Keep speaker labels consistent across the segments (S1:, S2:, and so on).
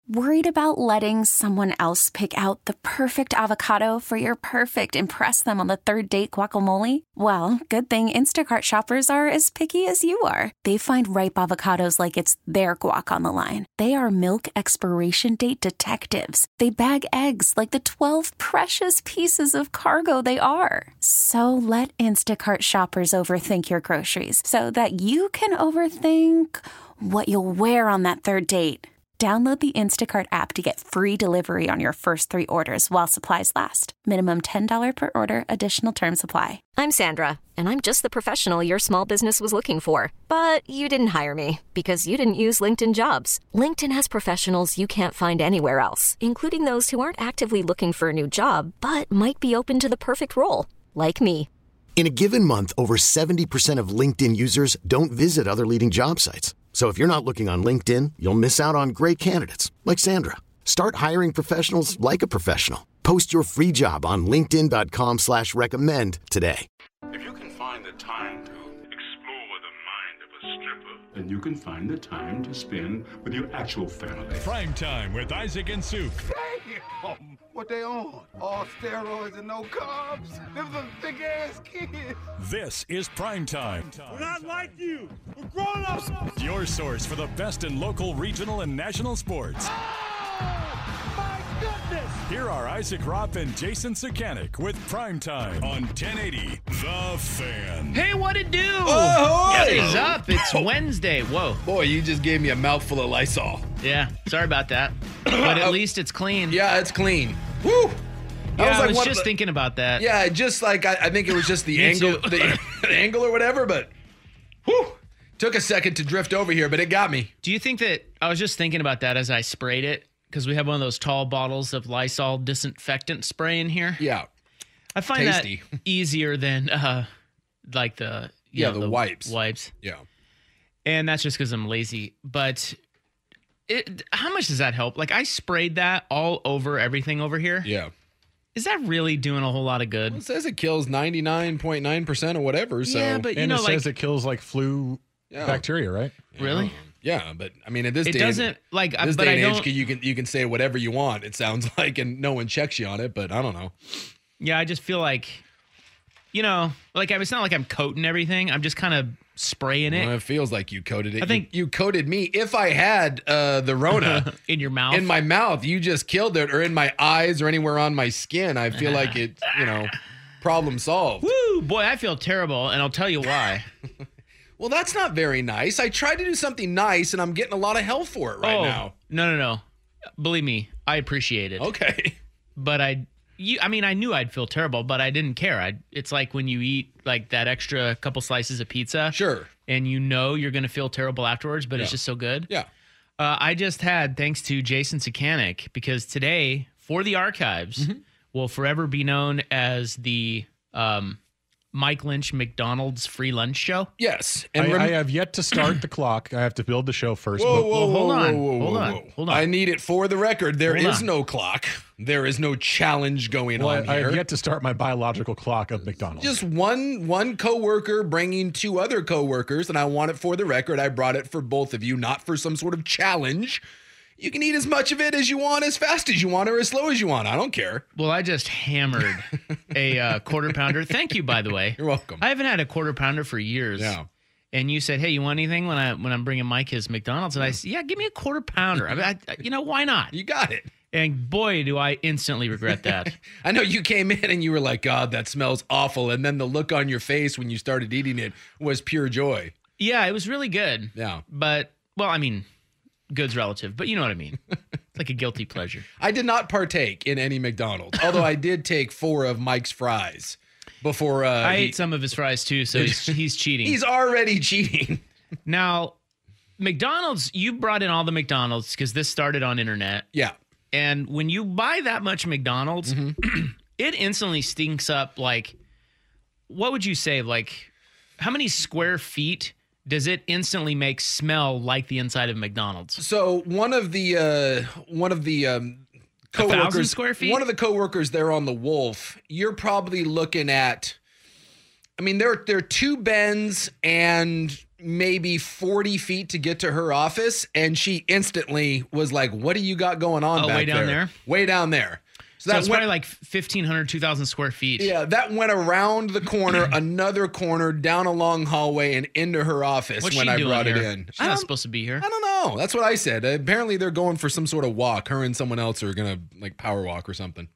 S1: Worried about letting someone else pick out the perfect avocado for your perfect impress them on the third date guacamole? Well, good thing Instacart shoppers are as picky as you are. They find ripe avocados like it's their guac on the line. They are milk expiration date detectives. They bag eggs like the 12 precious pieces of cargo they are. So let Instacart shoppers overthink your groceries so that you can overthink what you'll wear on that third date. Download the Instacart app to get free delivery on your first 3 orders while supplies last. Minimum $10 per order. Additional terms apply.
S2: I'm Sandra, and I'm just the professional your small business was looking for. But you didn't hire me because you didn't use LinkedIn Jobs. LinkedIn has professionals you can't find anywhere else, including those who aren't actively looking for a new job, but might be open to the perfect role, like me.
S3: In a given month, over 70% of LinkedIn users don't visit other leading job sites. So if you're not looking on LinkedIn, you'll miss out on great candidates like Sandra. Start hiring professionals like a professional. Post your free job on linkedin.com/recommend today.
S4: If you can find the time to explore the mind of a stripper, then you can find the time to spend with your actual family.
S5: Prime Time with Isaac and Suk.
S6: Damn! What they on? All steroids and no carbs? Them some thick-ass kids.
S5: This is Prime Time.
S7: We're not like you. We're grown-ups.
S5: Your source for the best in local, regional, and national sports.
S7: Oh, my goodness.
S5: Here are Isaac Ropp and Jason Sakanik with Prime Time on 1080 The Fan.
S8: Hey, what it do?
S9: Oh,
S8: What is up? It's Wednesday. Whoa.
S9: Boy, you just gave me a mouthful of Lysol.
S8: Yeah, sorry about that. But at least it's clean.
S9: Yeah, it's clean. Woo!
S8: Yeah, I was just thinking about that.
S9: Yeah, just like I think it was just the angle, the angle or whatever. But whew, took a second to drift over here, but it got me.
S8: Do you think that I was just thinking about that as I sprayed it? Because we have one of those tall bottles of Lysol disinfectant spray in here.
S9: Yeah,
S8: I find
S9: tasty.
S8: that easier than like the
S9: the wipes.
S8: Yeah, and that's just because I'm lazy. But how much does that help? Like I sprayed that all over everything over here.
S9: Yeah.
S8: Is that really doing a whole lot of good?
S9: Well, it says it kills 99.9% or whatever. So
S8: yeah, but
S10: it says it kills like flu bacteria, right?
S8: Really?
S9: Yeah, but I mean, at this
S8: it
S9: day,
S8: doesn't like.
S9: This
S8: but
S9: day
S8: I
S9: and
S8: don't.
S9: age, you can say whatever you want. It sounds like, and no one checks you on it. But I don't know.
S8: Yeah, I just feel like, like it's not like I'm coating everything. I'm just kind of spraying it.
S9: Well, it feels like you coated it.
S8: I think
S9: you coated me. If I had the Rona
S8: in your mouth,
S9: in my mouth, you just killed it, or in my eyes, or anywhere on my skin. I feel like it. Problem solved.
S8: Woo, boy, I feel terrible, and I'll tell you why.
S9: Well, that's not very nice. I tried to do something nice, and I'm getting a lot of hell for it right now.
S8: No. Believe me, I appreciate it.
S9: Okay.
S8: But I knew I'd feel terrible, but I didn't care. It's like when you eat like that extra couple slices of pizza.
S9: Sure.
S8: And you're going to feel terrible afterwards, but it's just so good.
S9: Yeah.
S8: I just had, thanks to Jason Sakanik, because today, for the archives, will forever be known as the Mike Lynch McDonald's free lunch show.
S9: Yes.
S10: And I have yet to start the clock. I have to build the show first.
S8: Hold on.
S9: I need it for the record. There is no clock. There is no challenge going on here.
S10: I have yet to start my biological clock of McDonald's.
S9: Just one coworker bringing 2 other coworkers, and I want it for the record. I brought it for both of you, not for some sort of challenge. You can eat as much of it as you want, as fast as you want, or as slow as you want. I don't care.
S8: Well, I just hammered a quarter pounder. Thank you, by the way.
S9: You're welcome.
S8: I haven't had a quarter pounder for years.
S9: Yeah.
S8: And you said, "Hey, you want anything?" When I'm bringing Mike his McDonald's, and I said, "Yeah, give me a quarter pounder." Why not?
S9: You got it.
S8: And boy, do I instantly regret that.
S9: I know you came in and you were like, "God, that smells awful," and then the look on your face when you started eating it was pure joy.
S8: Yeah, it was really good.
S9: Yeah.
S8: But good's relative, but you know what I mean. It's like a guilty pleasure.
S9: I did not partake in any McDonald's, although I did take 4 of Mike's fries before.
S8: I ate some of his fries too, so he's cheating.
S9: He's already cheating.
S8: Now, McDonald's, you brought in all the McDonald's because this started on internet.
S9: Yeah.
S8: And when you buy that much McDonald's, it instantly stinks up like, what would you say? Like, how many square feet does it instantly make smell like the inside of McDonald's?
S9: So one of the coworkers,
S8: 1,000 square feet?
S9: One of the coworkers there on the Wolf, you're probably looking at. I mean, there are 2 bens and maybe 40 feet to get to her office, and she instantly was like, what do you got going on back
S8: way down there?
S9: Way down there.
S8: So it's probably like 1,500, 2,000 square feet.
S9: Yeah, that went around the corner, another corner, down a long hallway, and into her office when I brought it in.
S8: She's not supposed to be here.
S9: I don't know. That's what I said. Apparently, they're going for some sort of walk. Her and someone else are going to like power walk or something.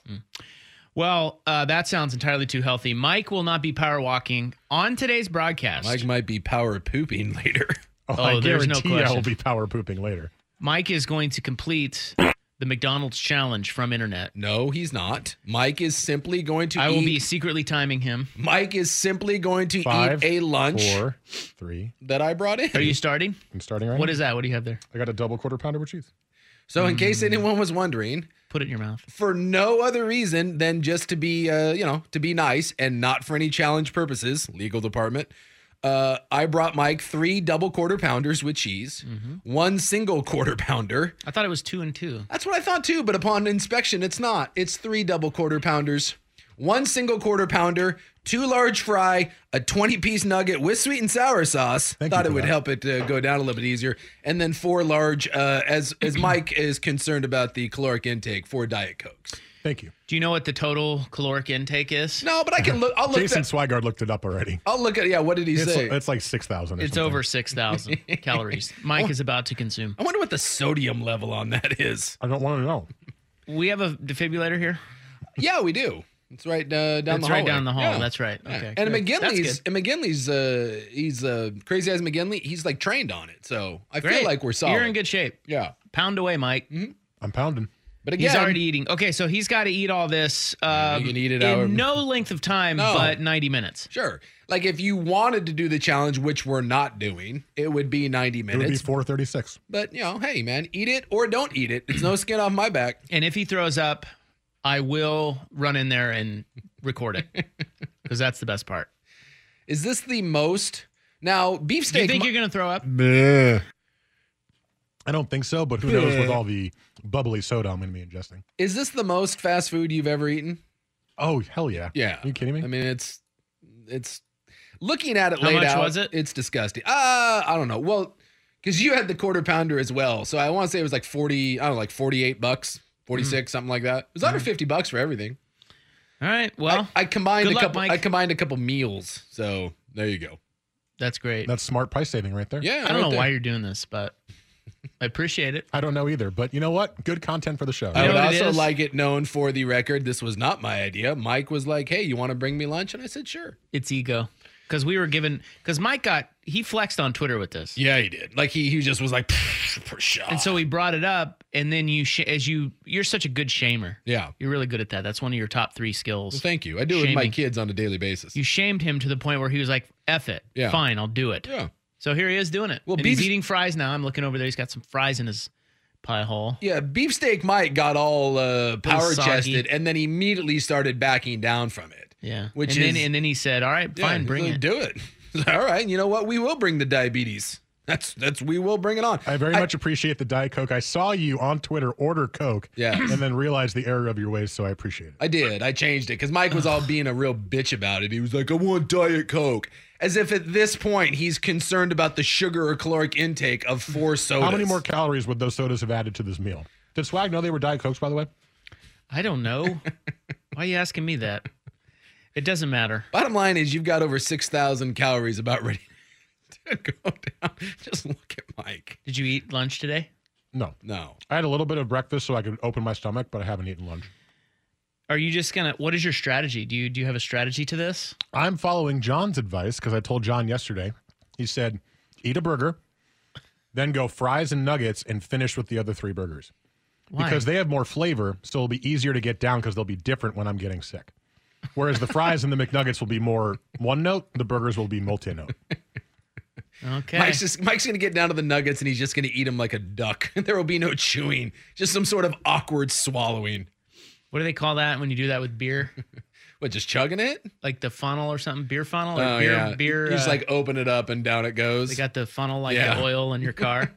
S8: Well, that sounds entirely too healthy. Mike will not be power walking on today's broadcast.
S9: Mike might be power pooping later.
S10: I
S8: there's no
S10: guarantee
S8: question.
S10: I will be power pooping later.
S8: Mike is going to complete the McDonald's challenge from internet.
S9: No, he's not. Mike is simply going to
S8: I will be secretly timing him.
S9: Mike is simply going to
S10: 5,
S9: eat a lunch
S10: 4, 3.
S9: that I brought in.
S8: Are you starting?
S10: I'm starting right
S8: What
S10: now.
S8: is that? What do you have there?
S10: I got a double quarter pounder with cheese.
S9: So in case anyone was wondering,
S8: Put it in your mouth.
S9: for no other reason than just to be, to be nice and not for any challenge purposes, legal department, I brought Mike 3 double quarter pounders with cheese, 1 single quarter pounder.
S8: I thought it was 2 and 2.
S9: That's what I thought too, but upon inspection, it's not. It's 3 double quarter pounders, 1 single quarter pounder, 2 large fry, a 20-piece nugget with sweet and sour sauce. Thought it would help it go down a little bit easier, and then 4 large. As Mike is concerned about the caloric intake, 4 Diet Cokes.
S10: Thank you.
S8: Do you know what the total caloric intake is?
S9: No, but I can look. I'll look.
S10: Jason Swigard looked it up already.
S9: I'll look at. Yeah, what did he say?
S10: It's like 6,000.
S8: It's over 6,000 calories. Mike is about to consume.
S9: I wonder what the sodium level on that is.
S10: I don't want to know.
S8: We have a defibrillator here.
S9: Yeah, we do. It's right down the hall.
S8: It's right down the hall.
S9: Yeah.
S8: That's right.
S9: Yeah.
S8: Okay.
S9: And
S8: good.
S9: McGinley's he's Crazy Eyes McGinley. He's like trained on it, so I feel like we're solid.
S8: You're in good shape.
S9: Yeah.
S8: Pound away, Mike.
S10: I'm pounding.
S9: But again,
S8: he's already eating. Okay, so he's got to eat all this
S9: you can eat it
S8: in no length of time, but 90 minutes.
S9: Sure. Like if you wanted to do the challenge, which we're not doing, it would be 90 minutes.
S10: It would be 4:36.
S9: But hey, man, eat it or don't eat it. It's no skin off my back.
S8: And if he throws up, I will run in there and record it because that's the best part.
S9: Is this the most? Now, beefsteak.
S8: Do you think you're going to throw up?
S10: I don't think so, but who knows with all the bubbly soda I'm going to be ingesting.
S9: Is this the most fast food you've ever eaten?
S10: Oh, hell yeah.
S9: Yeah.
S10: Are you kidding me?
S9: I mean, it's looking at it
S8: How
S9: laid
S8: much
S9: out.
S8: was it?
S9: It's disgusting. I don't know. Well, because you had the quarter pounder as well. So I want to say it was like 40, I don't know, like $48, 46, something like that. It was under $50 for everything.
S8: All right. Well,
S9: I combined
S8: good
S9: a
S8: luck,
S9: couple.
S8: Mike.
S9: I combined a couple meals. So there you go.
S8: That's great.
S10: That's smart price saving right there.
S9: Yeah.
S8: I don't know why you're doing this, but I appreciate it.
S10: I don't know either, but you know what? Good content for the show.
S9: I would
S8: what it
S9: also
S8: is?
S9: like it known for the record. This was not my idea. Mike was like, "Hey, you want to bring me lunch?" And I said, "Sure."
S8: It's ego. Because Mike he flexed on Twitter with this.
S9: Yeah, he did. Like he just was like, for sure.
S8: And so he brought it up, and then you're such a good shamer.
S9: Yeah.
S8: You're really good at that. That's one of your top 3 skills.
S9: Well, thank you. I do it with my
S8: Shaming.
S9: kids on a daily basis.
S8: You shamed him to the point where he was like, F it.
S9: Yeah.
S8: Fine, I'll do it.
S9: Yeah.
S8: So here he is doing it.
S9: Well,
S8: and he's eating fries now. I'm looking over there. He's got some fries in his pie hole.
S9: Yeah, Beefsteak Mike got all power chested
S8: soggy.
S9: and then immediately started backing down from it.
S8: Yeah.
S9: Which
S8: and then he said, all right, fine, bring it.
S9: Do it. All right. You know what? We will bring the diabetes. We will bring it on.
S10: I very much appreciate the Diet Coke. I saw you on Twitter order Coke and then realized the error of your ways, so I appreciate it.
S9: I did. I changed it because Mike was all being a real bitch about it. He was like, I want Diet Coke. As if at this point he's concerned about the sugar or caloric intake of 4 sodas.
S10: How many more calories would those sodas have added to this meal? Did Swag know they were Diet Cokes, by the way?
S8: I don't know. Why are you asking me that? It doesn't matter.
S9: Bottom line is you've got over 6,000 calories about ready to go down. Just look at Mike.
S8: Did you eat lunch today?
S10: No.
S9: No.
S10: I had a little bit of breakfast so I could open my stomach, but I haven't eaten lunch.
S8: Are you just what is your strategy? Do you have a strategy to this?
S10: I'm following John's advice because I told John yesterday. He said, eat a burger, then go fries and nuggets and finish with the other 3 burgers.
S8: Why?
S10: Because they have more flavor, so it'll be easier to get down because they'll be different when I'm getting sick. Whereas the fries and the McNuggets will be more one note, the burgers will be multi-note.
S8: Okay.
S9: Mike's going to get down to the nuggets and he's just going to eat them like a duck. There will be no chewing, just some sort of awkward swallowing.
S8: What do they call that when you do that with beer?
S9: What, just chugging it?
S8: Like the funnel or something? Beer funnel? Or
S9: Oh,
S8: beer,
S9: yeah.
S8: beer.
S9: You just like open it up and down it goes.
S8: They got the funnel like the oil in your car.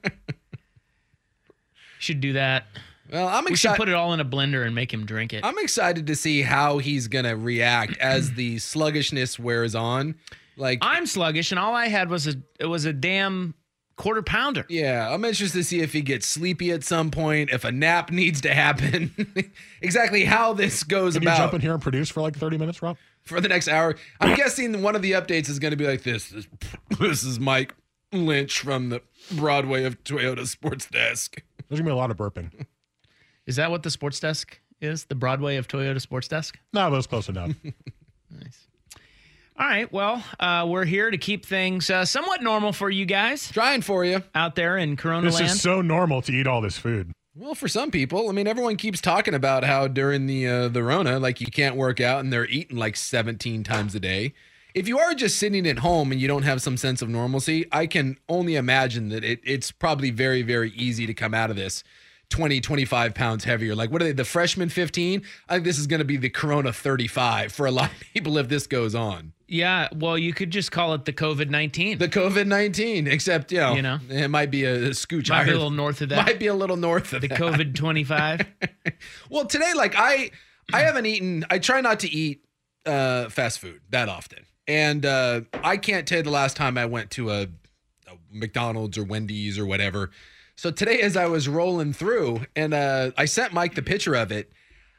S8: Should do that.
S9: Well, I'm
S8: We should
S9: excited.
S8: put it all in a blender and make him drink it.
S9: I'm excited to see how he's going to react as the sluggishness wears on. Like
S8: I'm sluggish, and all I had was a damn quarter pounder.
S9: Yeah, I'm anxious to see if he gets sleepy at some point, if a nap needs to happen, exactly how this goes
S10: Can
S9: about.
S10: you jump in here and produce for like 30 minutes, Rob?
S9: For the next hour. I'm guessing one of the updates is going to be like this. This is Mike Lynch from the Broadway of Toyota Sports Desk.
S10: There's going to be a lot of burping.
S8: Is that what the sports desk is? The Broadway of Toyota Sports Desk?
S10: No, but it's close enough.
S8: Nice. All right. Well, we're here to keep things somewhat normal for you guys.
S9: Trying for you.
S8: Out there in Corona
S10: This
S8: land.
S10: is so normal to eat all this food.
S9: Well, for some people, I mean, everyone keeps talking about how during the Rona, like you can't work out and they're eating like 17 times a day. If you are just sitting at home and you don't have some sense of normalcy, I can only imagine that it's probably very, very easy to come out of this 20, 25 pounds heavier. Like, what are they, the freshman 15? I think this is going to be the Corona 35 for a lot of people if this goes on.
S8: Yeah, well, you could just call it the COVID-19.
S9: The COVID-19, except, you know, it might be a scooch higher.
S8: Might be a little north of that.
S9: Might be a little north of
S8: the
S9: that.
S8: COVID-25.
S9: Well, today, like, I haven't eaten, I try not to eat fast food that often. And I can't tell you the last time I went to a McDonald's or Wendy's or whatever. So today, as I was rolling through, and I sent Mike the picture of it,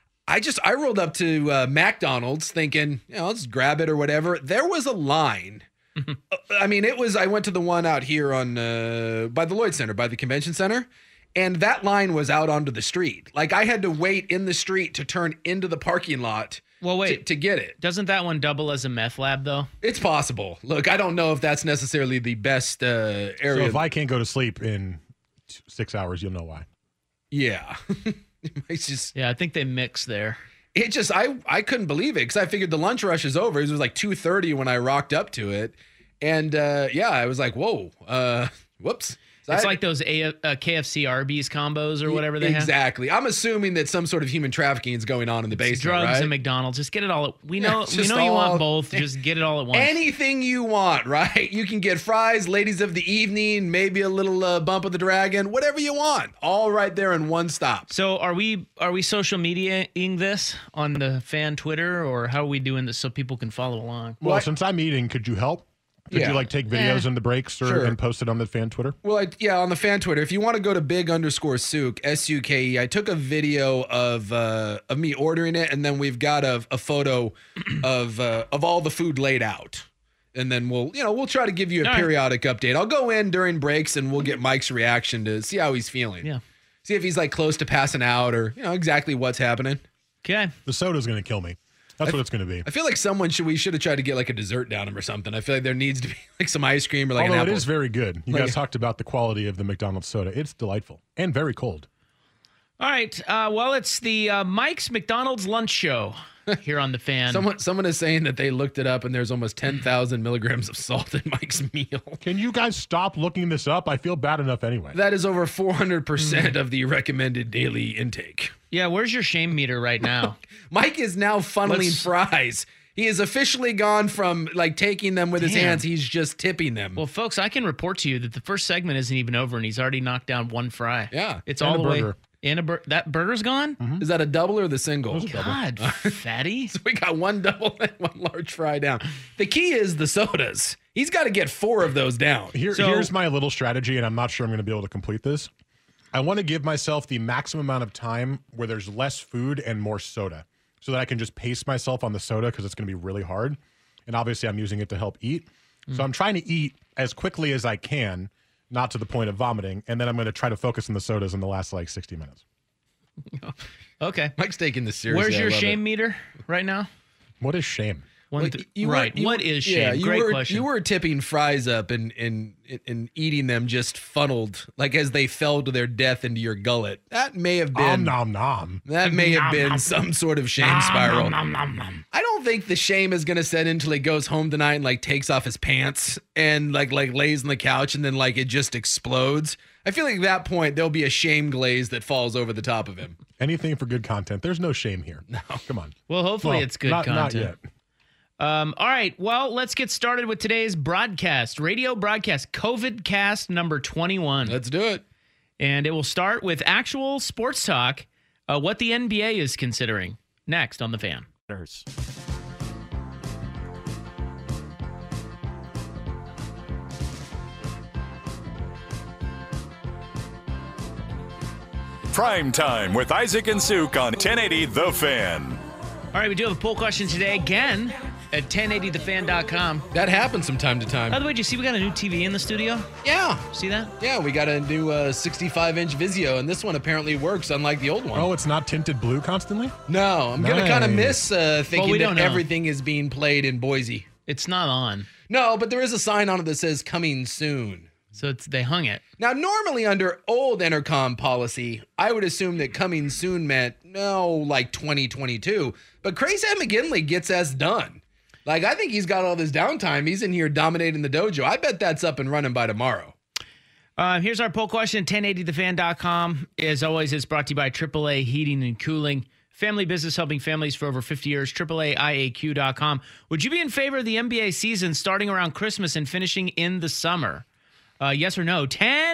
S9: I rolled up to McDonald's thinking, let's grab it or whatever. There was a line. I mean, I went to the one out here on by the Lloyd Center, by the convention center. And that line was out onto the street. Like I had to wait in the street to turn into the parking lot.
S8: Well, wait.
S9: To get it.
S8: Doesn't that one double as a meth lab, though?
S9: It's possible. Look, I don't know if that's necessarily the best area.
S10: So if I can't go to sleep in 6 hours, you'll know why.
S9: Yeah. It's just,
S8: yeah, I think they mix there.
S9: It just, I couldn't believe it because I figured the lunch rush is over. It was like 2:30 when I rocked up to it. And I was like, whoa, whoops. So
S8: it's like those KFC Arby's combos or whatever they have.
S9: Exactly. I'm assuming that some sort of human trafficking is going on in the basement,
S8: drugs
S9: right?
S8: and McDonald's. Just get it all. We know you want both. Just get it all at once.
S9: Anything you want, right? You can get fries, ladies of the evening, maybe a little bump of the dragon, whatever you want. All right there in one stop.
S8: So are we social mediaing this on the fan Twitter, or how are we doing this so people can follow along?
S10: Well, since I'm eating, could you help? Could you take videos in the breaks and post it on the fan Twitter?
S9: Well, on the fan Twitter. If you want to go to big_Suke, S-U-K-E, I took a video of me ordering it, and then we've got a photo of all the food laid out. And then we'll try to give you a periodic update. I'll go in during breaks and we'll get Mike's reaction to see how he's feeling.
S8: Yeah.
S9: See if he's like close to passing out or exactly what's happening.
S8: Okay.
S10: The soda's going to kill me. That's what it's going to be.
S9: I feel like we should have tried to get like a dessert down him or something. I feel like there needs to be like some ice cream or like an apple.
S10: It is very good. You guys talked about the quality of the McDonald's soda. It's delightful and very cold.
S8: All right. Well, it's the Mike's McDonald's lunch show here on the fan.
S9: Someone is saying that they looked it up and there's almost 10,000 milligrams of salt in Mike's meal.
S10: Can you guys stop looking this up? I feel bad enough anyway.
S9: That is over 400% of the recommended daily intake.
S8: Yeah, where's your shame meter right now?
S9: Mike is now funneling fries. He is officially gone from like taking them with his hands. He's just tipping them.
S8: Well, folks, I can report to you that the first segment isn't even over and he's already knocked down one fry.
S9: Yeah.
S8: It's
S10: and
S8: all the
S10: way.
S8: That burger's gone?
S9: Mm-hmm. Is that a double or the single?
S8: God, fatty.
S9: So we got one double and one large fry down. The key is the sodas. He's got to get 4 of those down.
S10: Here's my little strategy, and I'm not sure I'm going to be able to complete this. I want to give myself the maximum amount of time where there's less food and more soda so that I can just pace myself on the soda because it's going to be really hard. And obviously I'm using it to help eat. So I'm trying to eat as quickly as I can, not to the point of vomiting. And then I'm going to try to focus on the sodas in the last 60 minutes.
S8: Okay.
S9: Mike's taking this seriously.
S8: Where's your shame meter right now?
S10: What is shame?
S8: What is shame? Great question.
S9: You were tipping fries up and eating them just funneled, like as they fell to their death into your gullet. That may have been
S10: nom nom.
S9: That may have been some sort of shame spiral. I don't think the shame is gonna set in until he goes home tonight and takes off his pants and like lays on the couch and then it just explodes. I feel like at that point there'll be a shame glaze that falls over the top of him.
S10: Anything for good content. There's no shame here. No, come on.
S8: Well, hopefully it's good content.
S10: Not yet.
S8: All right. Well, let's get started with today's broadcast, radio broadcast, COVID cast number 21.
S9: Let's do it.
S8: And it will start with actual sports talk, what the NBA is considering. Next on The Fan.
S5: Prime Time with Isaac and Suk on 1080 The Fan.
S8: All right, we do have a poll question today again at 1080thefan.com.
S9: That happens from time to time.
S8: By the way, did you see we got a new TV in the studio?
S9: Yeah.
S8: See that?
S9: Yeah, we got a new 65-inch Vizio, and this one apparently works, unlike the old one.
S10: Oh, it's not tinted blue constantly?
S9: No, I'm going to kind of miss thinking
S8: don't
S9: that
S8: know.
S9: everything is being played in Boise.
S8: It's not on.
S9: No, but there is a sign on it that says coming soon.
S8: So they hung it.
S9: Now, normally under old Entercom policy, I would assume that coming soon meant, like 2022. But Crazy McGinley gets us done. Like, I think he's got all this downtime. He's in here dominating the dojo. I bet that's up and running by tomorrow.
S8: Here's our poll question. 1080thefan.com. As always, it's brought to you by AAA Heating and Cooling. Family business helping families for over 50 years. AAAIAQ.com. Would you be in favor of the NBA season starting around Christmas and finishing in the summer? Yes or no?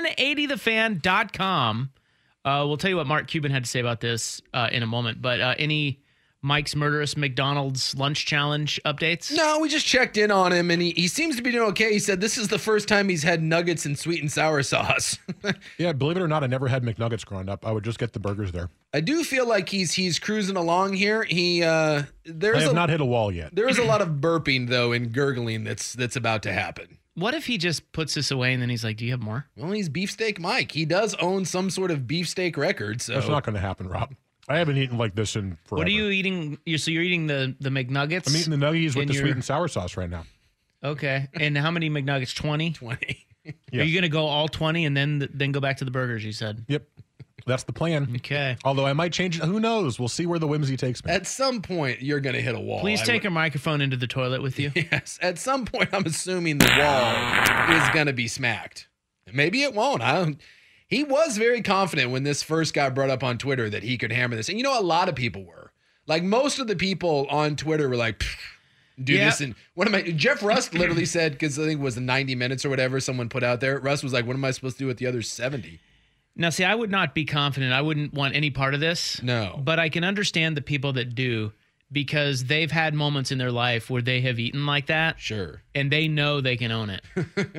S8: 1080thefan.com. We'll tell you what Mark Cuban had to say about this in a moment. But any Mike's Murderous McDonald's Lunch Challenge updates?
S9: No, we just checked in on him, and he seems to be doing okay. He said this is the first time he's had nuggets and sweet and sour sauce.
S10: Yeah, believe it or not, I never had McNuggets growing up. I would just get the burgers there.
S9: I do feel like he's cruising along here.
S10: I have not hit a wall yet.
S9: There is a lot of burping, though, and gurgling that's about to happen.
S8: What if he just puts this away and then he's like, do you have more?
S9: Well, he's Beefsteak Mike. He does own some sort of beefsteak record. So
S10: that's not going to happen, Rob. I haven't eaten like this in forever.
S8: What are you eating? So you're eating the McNuggets?
S10: I'm eating the nuggies with the sweet and sour sauce right now.
S8: Okay. And how many McNuggets? 20?
S9: 20.
S8: Yes. Are you going to go all 20 and then go back to the burgers, you said?
S10: Yep. That's the plan.
S8: Okay.
S10: Although I might change it. Who knows? We'll see where the whimsy takes me.
S9: At some point, you're going to hit a wall.
S8: Please take your microphone into the toilet with you.
S9: Yes. At some point, I'm assuming the wall is going to be smacked. Maybe it won't. He was very confident when this first got brought up on Twitter that he could hammer this. And a lot of people were. Like, most of the people on Twitter were like, this. And Jeff Rust literally said, because I think it was the 90 minutes or whatever someone put out there. Rust was like, what am I supposed to do with the other 70?
S8: Now, see, I would not be confident. I wouldn't want any part of this.
S9: No.
S8: But I can understand the people that do, because they've had moments in their life where they have eaten like that.
S9: Sure.
S8: And they know they can own it.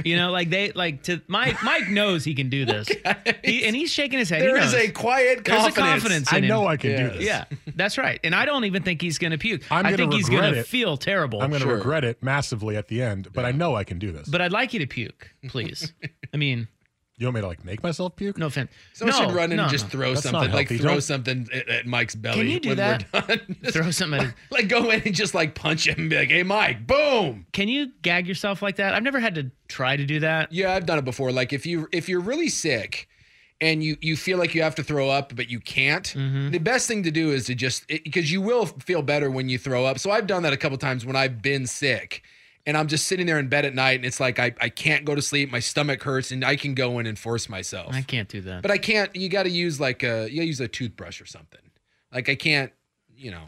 S8: Mike knows he can do this. He's shaking his head.
S9: There is a quiet confidence.
S8: There's a confidence in him.
S10: I know I can do this.
S8: Yeah, that's right. And I don't even think he's going to puke.
S10: I
S8: think he's going to feel terrible.
S10: I'm going to regret it massively at the end, but I know I can do this.
S8: But I'd like you to puke, please. I mean...
S10: You want me to make myself puke?
S8: No offense.
S9: Someone should run in and just throw
S10: That's
S9: something,
S10: healthy.
S9: throw something at Mike's belly.
S8: Can you do
S9: when
S8: that?
S9: We're done.
S8: Throw something at his...
S9: go in and just punch him and be like, hey, Mike, boom.
S8: Can you gag yourself like that? I've never had to try to do that.
S9: Yeah, I've done it before. Like if you're really sick and you feel like you have to throw up, but you can't, the best thing to do is to because you will feel better when you throw up. So I've done that a couple times when I've been sick. And I'm just sitting there in bed at night, and it's like I can't go to sleep. My stomach hurts, and I can go in and force myself.
S8: I can't do that.
S9: But I can't. You got to use use a toothbrush or something. Like I can't. Yeah.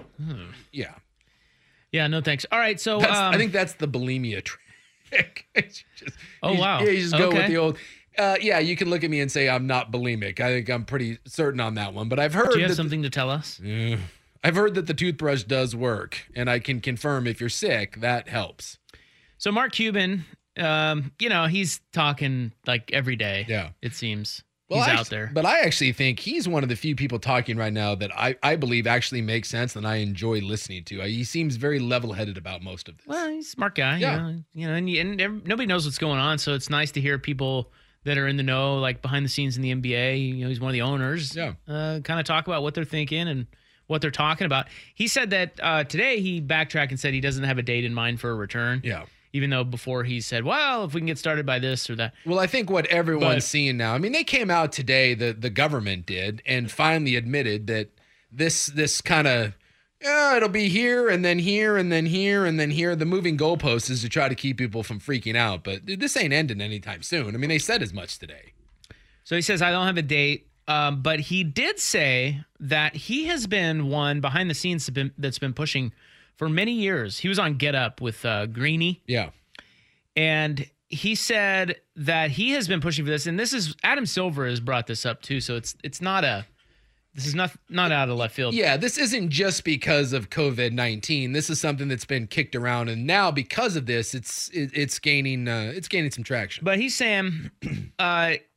S8: Yeah. No thanks. All right. So
S9: I think that's the bulimia trick.
S8: Wow.
S9: Yeah, you just go with the old. You can look at me and say I'm not bulimic. I think I'm pretty certain on that one. But I've heard.
S8: Do you have something to tell us?
S9: I've heard that the toothbrush does work, and I can confirm if you're sick, that helps.
S8: So Mark Cuban, he's talking like every day.
S9: Yeah.
S8: It seems.
S9: Well,
S8: he's out there.
S9: But I actually think he's one of the few people talking right now that I believe actually makes sense and I enjoy listening to. He seems very level-headed about most of this.
S8: Well, he's a smart guy.
S9: Yeah.
S8: And nobody knows what's going on, so it's nice to hear people that are in the know, like behind the scenes in the NBA. He's one of the owners.
S9: Yeah.
S8: Kind of talk about what they're thinking and what they're talking about. He said that today he backtracked and said he doesn't have a date in mind for a return.
S9: Yeah.
S8: Even though before he said, well, if we can get started by this or that.
S9: Well, I think what everyone's seeing now, I mean, they came out today, the government did, and finally admitted that this kind of, it'll be here and then here and then here and then here. The moving goalpost is to try to keep people from freaking out, but this ain't ending anytime soon. I mean, they said as much today.
S8: So he says, I don't have a date, but he did say that he has been one behind the scenes that's been pushing for many years. He was on Get Up with Greeny.
S9: Yeah.
S8: And he said that he has been pushing for this. And this is Adam Silver has brought this up too. So it's not out of left field.
S9: Yeah, this isn't just because of COVID-19. This is something that's been kicked around, and now because of this, it's gaining some traction.
S8: But he's saying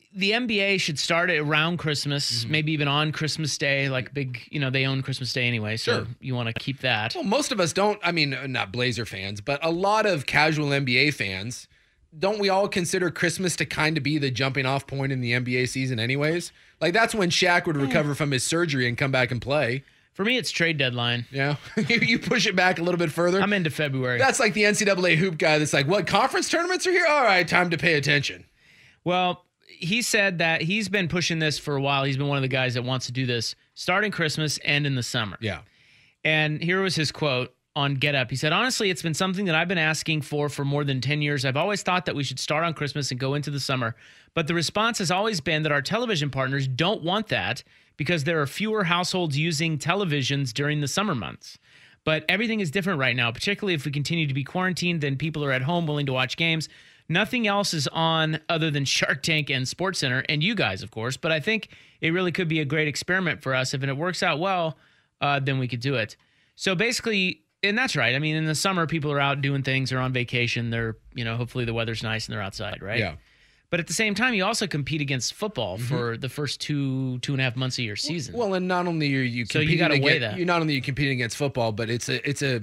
S8: the NBA should start it around Christmas, maybe even on Christmas Day, like big, they own Christmas Day anyway. So you want to keep that.
S9: Well, most of us don't. I mean, not Blazer fans, but a lot of casual NBA fans, don't we all consider Christmas to kind of be the jumping off point in the NBA season anyways? Like that's when Shaq would recover from his surgery and come back and play.
S8: For me, it's trade deadline.
S9: Yeah. You push it back a little bit further.
S8: I'm into February.
S9: That's like the NCAA hoop guy that's like, what, conference tournaments are here? All right, time to pay attention.
S8: Well, he said that he's been pushing this for a while. He's been one of the guys that wants to do this starting Christmas and in the summer.
S9: Yeah.
S8: And here was his quote on Get Up. He said, honestly, it's been something that I've been asking for more than 10 years. I've always thought that we should start on Christmas and go into the summer. But the response has always been that our television partners don't want that because there are fewer households using televisions during the summer months. But everything is different right now, particularly if we continue to be quarantined, then people are at home willing to watch games. Nothing else is on other than Shark Tank and SportsCenter, and you guys, of course. But I think it really could be a great experiment for us. If it works out well, then we could do it. So basically, and that's right. I mean, in the summer, people are out doing things. They're on vacation. They're, hopefully the weather's nice and they're outside, right?
S9: Yeah.
S8: But at the same time, you also compete against football for the first 2.5 months of your season.
S9: Well, and not only are you competing,
S8: so you got to weigh that.
S9: You're not only competing against football, but it's a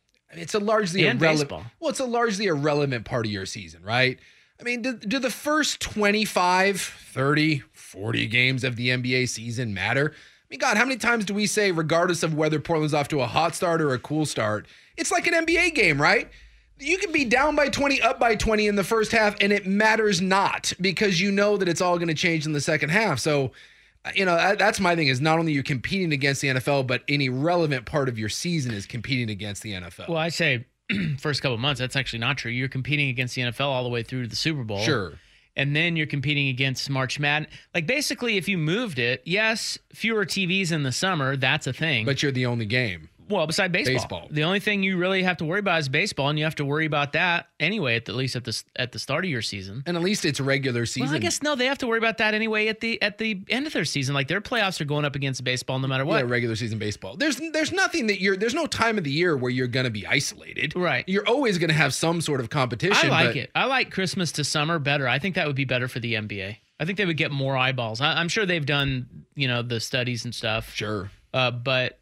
S9: largely
S8: and baseball.
S9: Well, it's a largely irrelevant part of your season, right? I mean, do the first 25, 30, 40 games of the NBA season matter? I mean, God, how many times do we say, regardless of whether Portland's off to a hot start or a cool start, it's like an NBA game, right? You can be down by 20, up by 20 in the first half, and it matters not because you know that it's all going to change in the second half. So, that's my thing is not only you're competing against the NFL, but any relevant part of your season is competing against the NFL.
S8: Well, I say first couple of months, that's actually not true. You're competing against the NFL all the way through to the Super Bowl.
S9: Sure.
S8: And then you're competing against March Madness. Like basically, if you moved it, yes, fewer TVs in the summer, that's a thing.
S9: But you're the only game.
S8: Well, beside baseball. The only thing you really have to worry about is baseball, and you have to worry about that anyway, at least at the start of your season.
S9: And at least it's regular season.
S8: Well, I guess no, they have to worry about that anyway at the end of their season. Like their playoffs are going up against baseball no matter what.
S9: Yeah, regular season baseball. There's nothing there's no time of the year where you're going to be isolated.
S8: Right.
S9: You're always going to have some sort of competition.
S8: I like it. I like Christmas to summer better. I think that would be better for the NBA. I think they would get more eyeballs. I'm sure they've done, the studies and stuff.
S9: Sure.
S8: But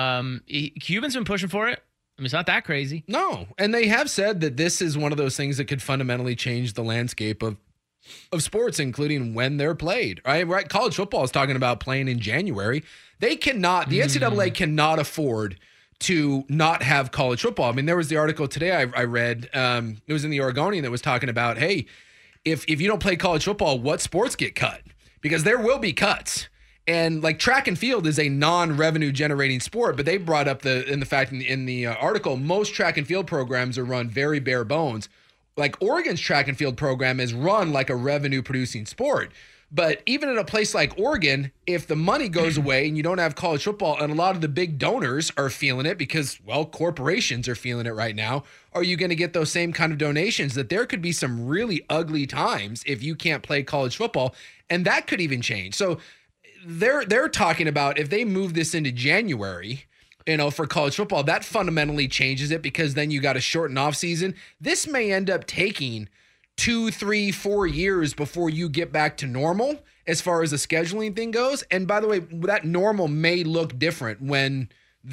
S8: Cuban's been pushing for it. I mean, it's not that crazy.
S9: No. And they have said that this is one of those things that could fundamentally change the landscape of sports, including when they're played. Right? College football is talking about playing in January. The NCAA cannot afford to not have college football. I mean, there was the article today I read. It was in the Oregonian that was talking about, hey, if you don't play college football, what sports get cut? Because there will be cuts. And like track and field is a non-revenue generating sport, but they brought up the fact in the article, most track and field programs are run very bare bones. Like Oregon's track and field program is run like a revenue producing sport. But even at a place like Oregon, if the money goes away and you don't have college football, and a lot of the big donors are feeling it because, well, corporations are feeling it right now, are you going to get those same kind of donations? That there could be some really ugly times if you can't play college football, and that could even change. So they're talking about if they move this into January, for college football, that fundamentally changes it because then you got a shortened off season. This may end up taking 2, 3, 4 years before you get back to normal as far as the scheduling thing goes. And by the way, that normal may look different when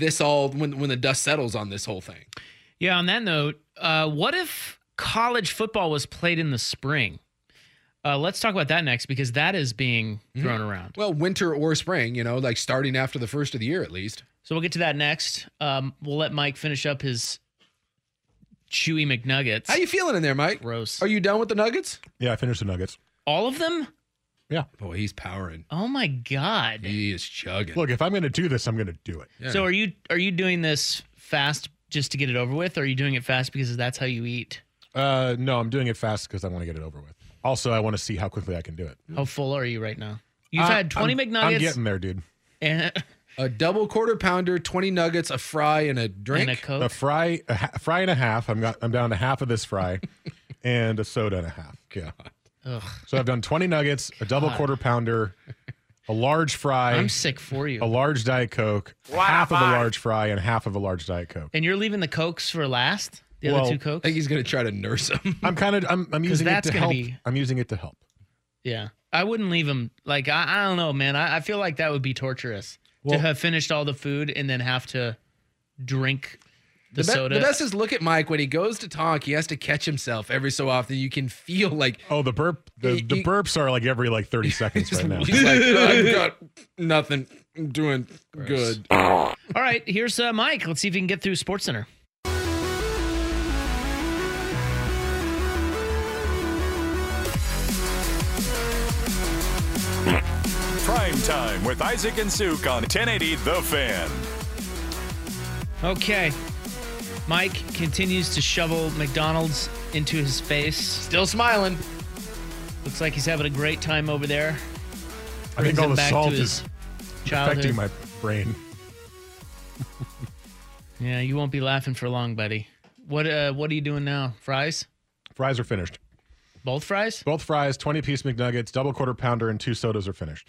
S9: when the dust settles on this whole thing.
S8: Yeah. On that note, what if college football was played in the spring? Let's talk about that next because that is being thrown around.
S9: Well, winter or spring, like starting after the first of the year at least.
S8: So we'll get to that next. We'll let Mike finish up his chewy McNuggets.
S9: How you feeling in there, Mike?
S8: Gross.
S9: Are you done with the nuggets?
S10: Yeah, I finished the nuggets.
S8: All of them?
S10: Yeah.
S9: Boy, he's powering.
S8: Oh my God.
S9: He is chugging.
S10: Look, if I'm going to do this, I'm going to do it.
S8: Yeah. So are you doing this fast just to get it over with, or are you doing it fast because that's how you eat?
S10: No, I'm doing it fast because I want to get it over with. Also, I want to see how quickly I can do it.
S8: How full are you right now? You've had 20 McNuggets.
S10: I'm getting there, dude.
S8: And
S9: a double quarter pounder, 20 nuggets, a fry, and a drink.
S8: And a Coke.
S10: A fry and a half. I'm down to half of this fry, and a soda and a half. Yeah.
S8: Ugh.
S10: So I've done 20 nuggets, a double quarter pounder, a large fry.
S8: I'm sick for you.
S10: A large Diet Coke, half of a large fry, and half of a large Diet Coke.
S8: And you're leaving the Cokes for last? The other two Cokes?
S9: I think he's going to try to nurse them.
S10: I'm using it to help. I'm using it to help.
S8: Yeah. I wouldn't leave him. Like, I don't know, man. I feel like that would be torturous to have finished all the food and then have to drink the soda.
S9: The best is look at Mike when he goes to talk. He has to catch himself every so often. You can feel like
S10: the burps are like every 30 seconds right now.
S9: He's like, I've got nothing. I'm doing good.
S8: All right, here's Mike. Let's see if he can get through SportsCenter.
S5: Prime Time with Isaac and Suk on 1080 The Fan.
S8: Okay. Mike continues to shovel McDonald's into his face.
S9: Still smiling.
S8: Looks like he's having a great time over there.
S10: I think all the salt is affecting my brain.
S8: Yeah, you won't be laughing for long, buddy. What are you doing now? Fries?
S10: Fries are finished.
S8: Both fries?
S10: Both fries, 20-piece McNuggets, double quarter pounder, and 2 sodas are finished.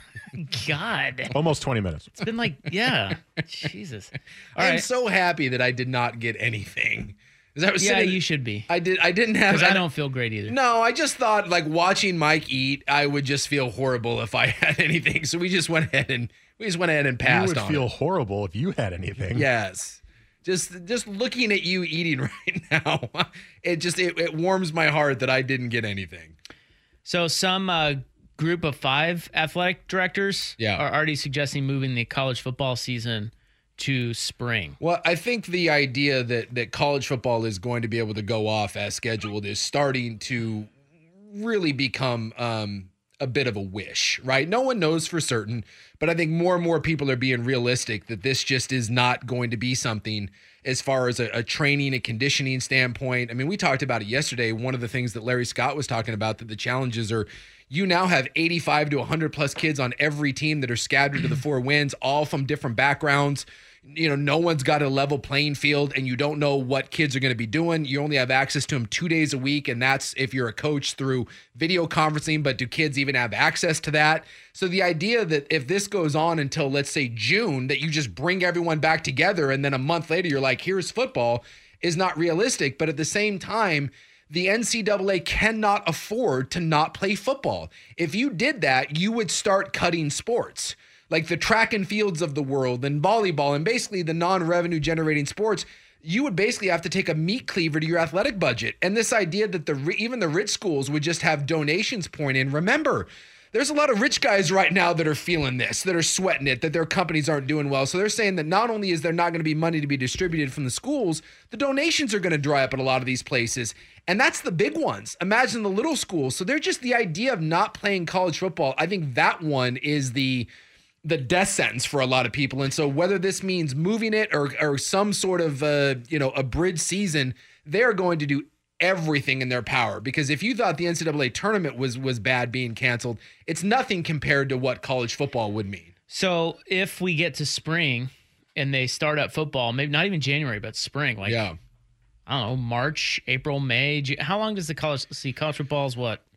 S8: God.
S10: Almost 20 minutes.
S8: It's been Jesus.
S9: I'm so happy that I did not get anything.
S8: You should be.
S9: I didn't have.
S8: Because I don't feel great either.
S9: No, I just thought watching Mike eat, I would just feel horrible if I had anything. So we just went ahead and passed on.
S10: You would feel horrible if you had anything.
S9: Yes. Just looking at you eating right now, it warms my heart that I didn't get anything.
S8: So some group of 5 athletic directors are already suggesting moving the college football season to spring.
S9: Well, I think the idea that college football is going to be able to go off as scheduled is starting to really become a bit of a wish, right? No one knows for certain, but I think more and more people are being realistic that this just is not going to be something as far as a training and conditioning standpoint. I mean, we talked about it yesterday. One of the things that Larry Scott was talking about, that the challenges are, you now have 85 to 100 plus kids on every team that are scattered to the 4 winds, all from different backgrounds. No one's got a level playing field, and you don't know what kids are going to be doing. You only have access to them 2 days a week, and that's if you're a coach through video conferencing, but do kids even have access to that? So the idea that if this goes on until, let's say, June, that you just bring everyone back together and then a month later you're like, here's football, is not realistic. But at the same time, the NCAA cannot afford to not play football. If you did that, you would start cutting sports. Like the track and fields of the world and volleyball and basically the non-revenue generating sports, you would basically have to take a meat cleaver to your athletic budget. And this idea that even the rich schools would just have donations pouring in. Remember, there's a lot of rich guys right now that are feeling this, that are sweating it, that their companies aren't doing well. So they're saying that not only is there not going to be money to be distributed from the schools, the donations are going to dry up at a lot of these places. And that's the big ones. Imagine the little schools. So they're just the idea of not playing college football. I think that one is the death sentence for a lot of people. And so whether this means moving it or some sort of, a bridge season, they're going to do everything in their power. Because if you thought the NCAA tournament was bad being canceled, it's nothing compared to what college football would mean.
S8: So if we get to spring and they start up football, maybe not even January, but spring, I don't know, March, April, May. How long does college football is what?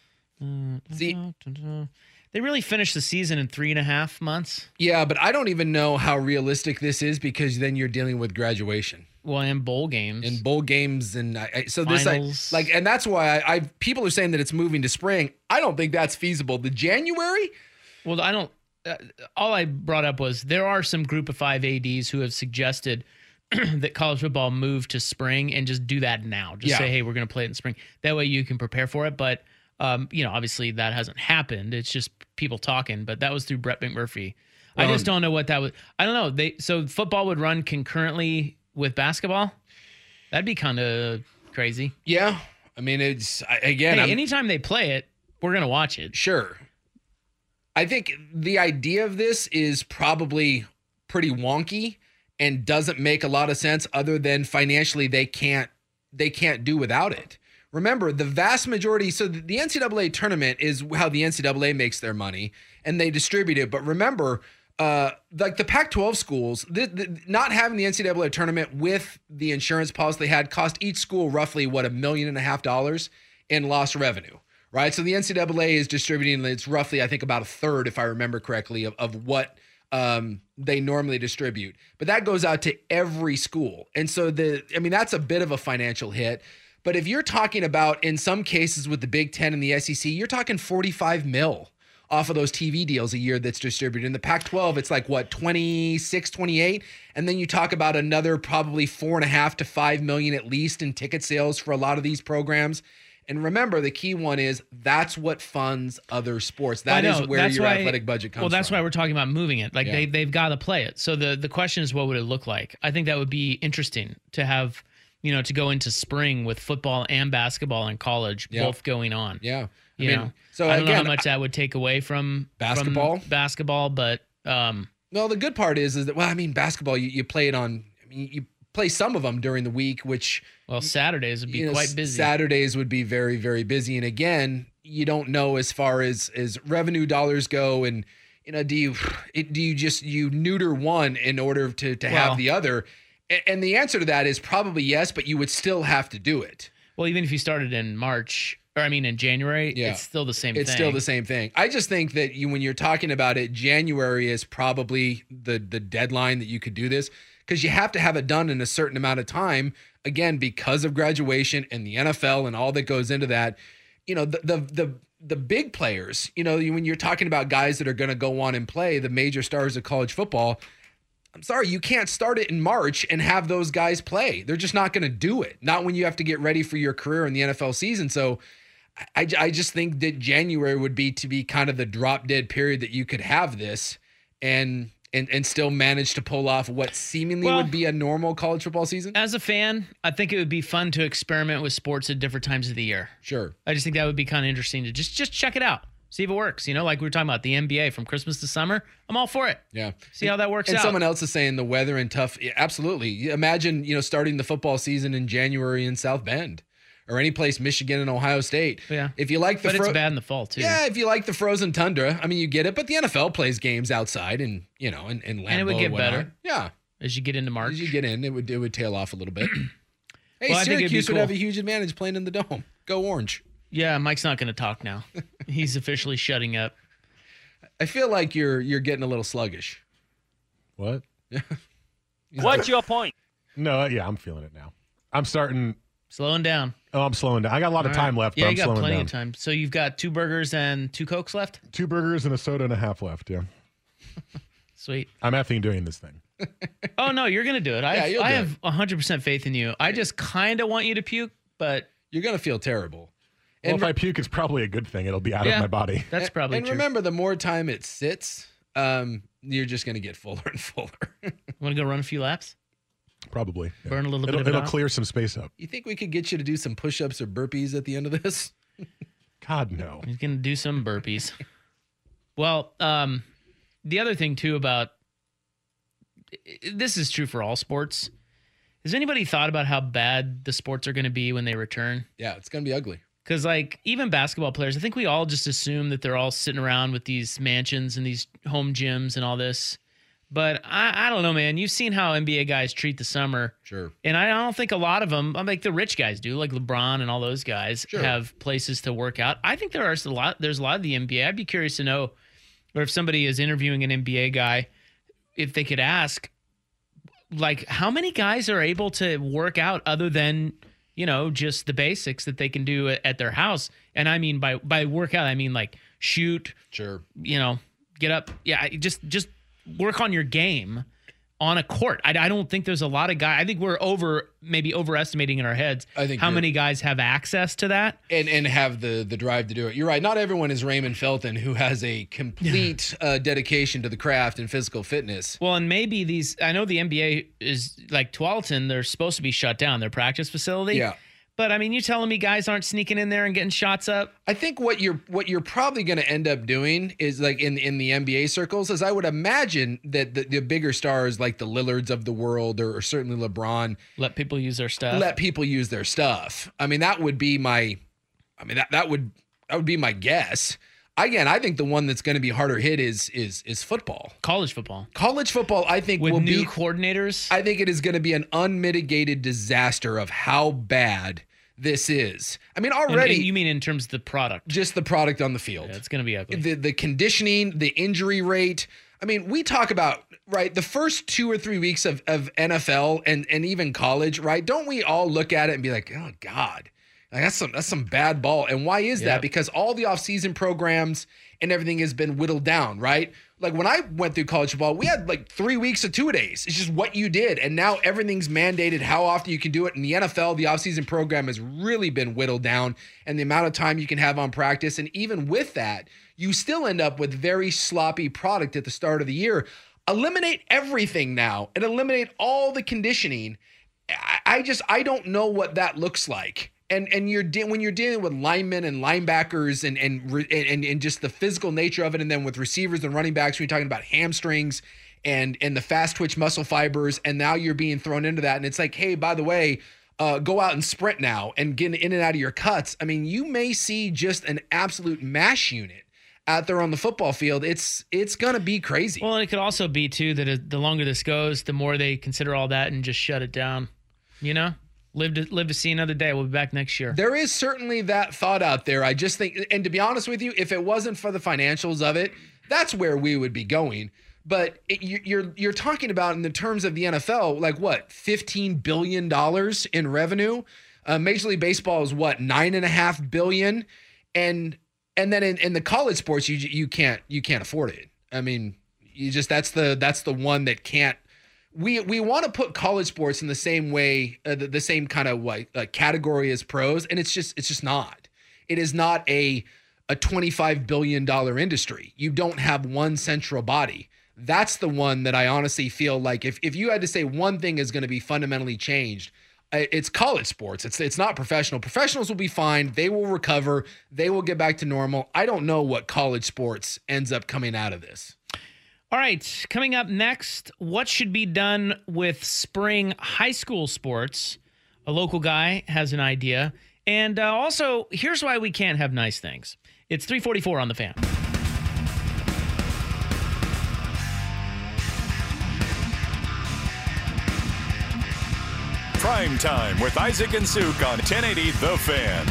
S8: They really finished the season in 3.5 months.
S9: Yeah, but I don't even know how realistic this is because then you're dealing with graduation.
S8: Well, and bowl games.
S9: And bowl games. And so
S8: finals.
S9: This, and that's why people are saying that it's moving to spring. I don't think that's feasible. The January?
S8: Well, I don't. All I brought up was there are some group of 5 ADs who have suggested that college football move to spring and just do that now. Just say, hey, we're going to play it in spring. That way you can prepare for it. But obviously that hasn't happened. It's just people talking, but that was through Brett McMurphy. I just don't know what that would. I don't know. So football would run concurrently with basketball. That'd be kind of crazy.
S9: Yeah. I mean, it's
S8: anytime they play it, we're going to watch it.
S9: Sure. I think the idea of this is probably pretty wonky and doesn't make a lot of sense other than financially they can't do without it. Remember, the vast majority, so the NCAA tournament is how the NCAA makes their money, and they distribute it. But remember, like the Pac-12 schools, not having the NCAA tournament with the insurance policy they had cost each school roughly, $1.5 million in lost revenue, right? So the NCAA is distributing, it's roughly, I think, about a third, if I remember correctly, of what they normally distribute. But that goes out to every school. And so that's a bit of a financial hit. But if you're talking about, in some cases with the Big Ten and the SEC, you're talking $45 million off of those TV deals a year that's distributed. In the Pac-12, it's like, what, 26, 28? And then you talk about another probably $4.5 to $5 million at least in ticket sales for a lot of these programs. And remember, the key one is that's what funds other sports. That is where your athletic budget comes from.
S8: Well, that's why we're talking about moving it. Like they've got to play it. So the question is, what would it look like? I think that would be interesting to have, to go into spring with football and basketball and college both going on.
S9: Yeah.
S8: So I don't know how much that would take away from basketball, but
S9: well, the good part is that basketball you play it on. You play some of them during the week, which
S8: Saturdays would be quite busy.
S9: Saturdays would be very, very busy, and again, you don't know as far as revenue dollars go, and do you just neuter one in order to have the other? And the answer to that is probably yes, but you would still have to do it.
S8: Well, even if you started in March. Or in January, it's still the same thing.
S9: It's still the same thing. I just think that when you're talking about it, January is probably the deadline that you could do this, because you have to have it done in a certain amount of time, again, because of graduation and the NFL and all that goes into that. The big players, when you're talking about guys that are going to go on and play, the major stars of college football, I'm sorry, you can't start it in March and have those guys play. They're just not going to do it. Not when you have to get ready for your career in the NFL season. So I just think that January would be kind of the drop dead period that you could have this and still manage to pull off what seemingly would be a normal college football season.
S8: As a fan, I think it would be fun to experiment with sports at different times of the year.
S9: Sure.
S8: I just think that would be kind of interesting to just check it out. See if it works. Like we were talking about the NBA from Christmas to summer. I'm all for it.
S9: Yeah.
S8: See how that works out.
S9: And someone else is saying the weather and tough. Yeah, absolutely. Imagine, starting the football season in January in South Bend or any place, Michigan and Ohio State.
S8: Yeah.
S9: If you like
S8: but it's bad in the fall too.
S9: Yeah. If you like the frozen tundra, you get it, but the NFL plays games outside and Lambeau
S8: and it would get better.
S9: Yeah.
S8: As you get into March.
S9: As you get in, it would tail off a little bit. Hey, Syracuse would have a huge advantage playing in the Dome. Go Orange.
S8: Yeah. Mike's not going to talk now. He's officially shutting up.
S9: I feel like you're getting a little sluggish.
S10: What?
S7: What's your point?
S10: No, I'm feeling it now. I'm starting
S8: slowing down.
S10: Oh, I'm slowing down. I got a lot of time left.
S8: Yeah,
S10: but
S8: you
S10: I'm
S8: got plenty
S10: down.
S8: of time. So you've got 2 burgers and 2 Cokes left?
S10: 2 burgers and a soda and a half left. Yeah.
S8: Sweet.
S10: I'm effing doing this thing.
S8: Oh no, you're gonna do it. I
S9: you'll do
S8: have 100% faith in you. I just kind of want you to puke, but
S9: you're gonna feel terrible.
S10: Well, if I puke, it's probably a good thing. It'll be out of my body.
S8: That's probably
S9: true. And remember, the more time it sits, you're just going to get fuller and fuller.
S8: Want to go run a few laps?
S10: Probably. Yeah.
S8: Burn a little bit of it
S10: It'll
S8: off?
S10: clear some space up.
S9: You think we could get you to do some push-ups or burpees at the end of this?
S10: God, no.
S8: He's going to do some burpees. Well, the other thing, too, about this is true for all sports. Has anybody thought about how bad the sports are going to be when they return?
S9: Yeah, it's going to be ugly.
S8: Because, even basketball players, I think we all just assume that they're all sitting around with these mansions and these home gyms and all this. But I don't know, man. You've seen how NBA guys treat the summer.
S9: Sure.
S8: And I don't think a lot of them, the rich guys do, like LeBron and all those guys, have places to work out. I think there's a lot of the NBA. I'd be curious to know, or if somebody is interviewing an NBA guy, if they could ask, how many guys are able to work out other than just the basics that they can do at their house. And I mean, by workout, I mean shoot, get up. Yeah. Just work on your game on a court. I don't think there's a lot of guys. I think we're maybe overestimating in our heads how many guys have access to that
S9: and have the drive to do it. You're right. Not everyone is Raymond Felton, who has a complete dedication to the craft and physical fitness.
S8: Well, and maybe I know the NBA is like Tualatin. They're supposed to be shut down, their practice facility.
S9: Yeah.
S8: But you telling me guys aren't sneaking in there and getting shots up?
S9: I think what you're probably going to end up doing is in the NBA circles, is I would imagine that the bigger stars like the Lillards of the world or certainly LeBron
S8: let people use their stuff.
S9: That would be my that would be my guess. Again, I think the one that's going to be harder hit is football.
S8: College football.
S9: College football, I think,
S8: with
S9: will
S8: new
S9: be
S8: coordinators.
S9: I think it is going to be an unmitigated disaster of how bad this is. Already.
S8: And you mean in terms of the product?
S9: Just the product on the field.
S8: Yeah, it's going to be ugly.
S9: The conditioning, the injury rate. We talk about right, the first 2 or 3 weeks of NFL and even college, right, don't we all look at it and be like, oh, God, like that's some bad ball. And why is that? Because all the offseason programs and everything has been whittled down, right? Like when I went through college football, we had like 3 weeks of two-a-days. It's just what you did. And now everything's mandated how often you can do it. In the NFL, the offseason program has really been whittled down, and the amount of time you can have on practice. And even with that, you still end up with very sloppy product at the start of the year. Eliminate everything now and eliminate all the conditioning. I don't know what that looks like. And when you're dealing with linemen and linebackers and just the physical nature of it, and then with receivers and running backs, when you're talking about hamstrings and the fast twitch muscle fibers, and now you're being thrown into that, and it's like, hey, by the way, go out and sprint now and get in and out of your cuts. I mean, you may see just an absolute mash unit out there on the football field. It's going to be crazy.
S8: Well, and it could also be, too, that the longer this goes, the more they consider all that and just shut it down, you know? Live to see another day. We'll be back next year.
S9: There is certainly that thought out there. I just think, and to be honest with you, if it wasn't for the financials of it, that's where we would be going. But you're talking about in the terms of the NFL, like what, $15 billion in revenue? Major League Baseball is what, $9.5 billion? And then in the college sports, you can't afford it. I mean, that's the one that can't. We want to put college sports in the same way, the same kind of category as pros, and it's just not. It is not a $25 billion industry. You don't have one central body. That's the one that I honestly feel like if you had to say one thing is going to be fundamentally changed, it's college sports. It's not professional. Professionals will be fine. They will recover. They will get back to normal. I don't know what college sports ends up coming out of this.
S8: All right, coming up next, what should be done with spring high school sports? A local guy has an idea. And also, here's why we can't have nice things. It's 3:44 on the Fan.
S5: Prime Time with Isaac and Suk on 1080 The Fan.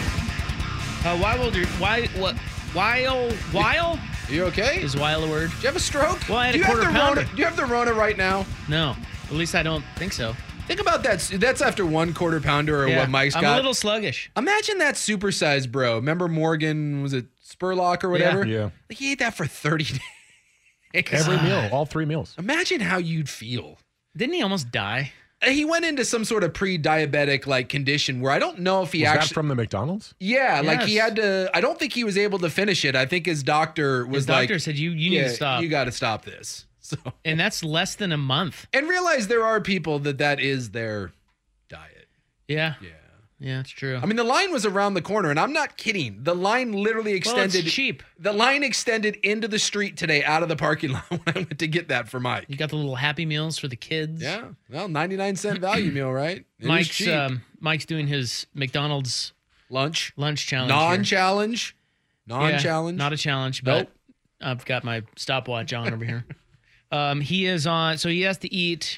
S9: Weil? Are you okay?
S8: Is Weil a word?
S9: Do you have a stroke?
S8: Well, I had a quarter pounder.
S9: Do you have the Rona right now?
S8: No. At least I don't think so.
S9: Think about that. That's after one quarter pounder or what Mike's got.
S8: I'm a little sluggish.
S9: Imagine that supersized bro. Remember Morgan, was it Spurlock or whatever?
S10: Yeah.
S9: Like he ate that for 30 days.
S10: Every meal, all 3 meals.
S9: Imagine how you'd feel.
S8: Didn't he almost die?
S9: He went into some sort of pre-diabetic condition where I don't know if he
S10: was that from the McDonald's?
S9: Yeah, yes. He had to. I don't think he was able to finish it. I think his doctor was
S8: said you need to stop.
S9: You got to stop this. So,
S8: and that's less than a month.
S9: And realize there are people that is their diet.
S8: Yeah. Yeah, it's true.
S9: I mean, the line was around the corner, and I'm not kidding. The line literally extended.
S8: Well, it's cheap.
S9: The line extended into the street today out of the parking lot when I went to get that for Mike.
S8: You got the little Happy Meals for the kids.
S9: Yeah. Well, 99-cent value meal, right?
S8: Mike's doing his McDonald's lunch challenge.
S9: Non-challenge. Non-challenge.
S8: Yeah, not a challenge, but I've got my stopwatch on over here. He is on, so he has to eat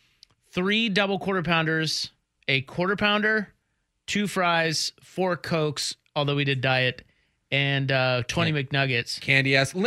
S8: 3 double quarter pounders, a quarter pounder, 2 fries, 4 Cokes, although we did diet, and 20 McNuggets.
S9: Candy ass.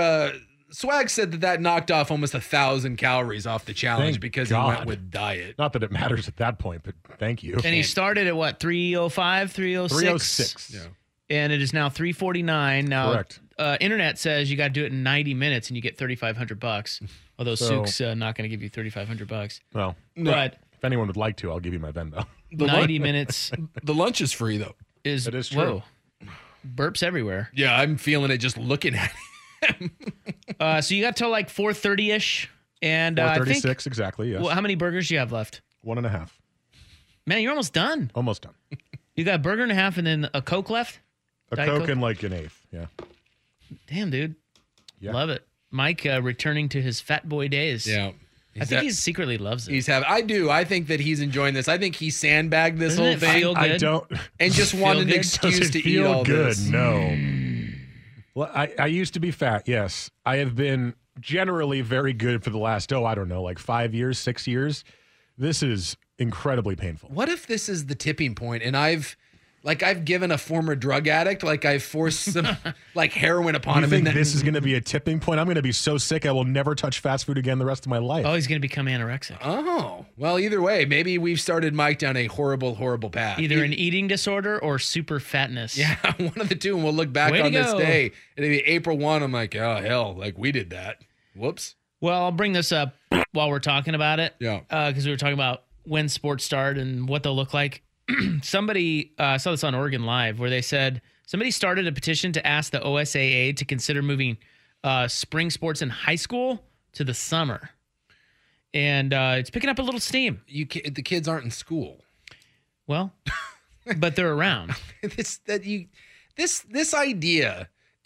S9: Swag said that knocked off almost 1,000 calories off the challenge because he went with diet.
S10: Not that it matters at that point, but thank you.
S8: And he started at what, 305, 306?
S10: 306.
S8: Yeah. And it is now 349. Now,
S10: correct.
S8: Internet says you got to do it in 90 minutes and you get $3,500. Although Suk's not going to give you $3,500.
S10: Well,
S8: but
S10: if anyone would like to, I'll give you my Venmo.
S8: 90 minutes.
S9: The lunch is free, though.
S10: It is true.
S8: Whoa. Burps everywhere.
S9: Yeah, I'm feeling it just looking at him.
S8: So you got till 4:30-ish. And
S10: 4:36, exactly, yes.
S8: Well, how many burgers do you have left?
S10: 1.5.
S8: Man, you're almost done.
S10: Almost done.
S8: You got a burger and a half and then a Coke left?
S10: A
S8: Diet
S10: Coke and an eighth, yeah.
S8: Damn, dude.
S10: Yeah.
S8: Love it. Mike returning to his fat boy days.
S9: Yeah.
S8: I think he secretly loves it.
S9: I do. I think that he's enjoying this. I think he sandbagged this
S8: Doesn't
S9: whole
S8: it
S9: thing.
S8: feel good?
S10: I don't.
S9: And just wanted an excuse to eat all
S10: good?
S9: this.
S10: No. Well, I used to be fat, yes. I have been generally very good for the last, 5 years, 6 years. This is incredibly painful.
S9: What if this is the tipping point and I've Like I've given a former drug addict, like I've forced some like heroin upon
S10: You
S9: him.
S10: think
S9: And
S10: this is going to be a tipping point? I'm going to be so sick I will never touch fast food again the rest of my life.
S8: Oh, he's going to become anorexic.
S9: Oh, well, either way, maybe we've started Mike down a horrible, horrible path.
S8: Either an eating disorder or super fatness.
S9: Yeah, one of the two, and we'll look back
S8: Way
S9: on
S8: to
S9: this
S8: go.
S9: day. It'll be April 1. I'm like, oh, hell, like we did that. Whoops.
S8: Well, I'll bring this up while we're talking about it.
S9: Yeah.
S8: Because we were talking about when sports start and what they'll look like. Somebody I saw this on Oregon Live where they said somebody started a petition to ask the OSAA to consider moving spring sports in high school to the summer. And it's picking up a little steam.
S9: The kids aren't in school.
S8: Well, but they're around.
S9: This idea,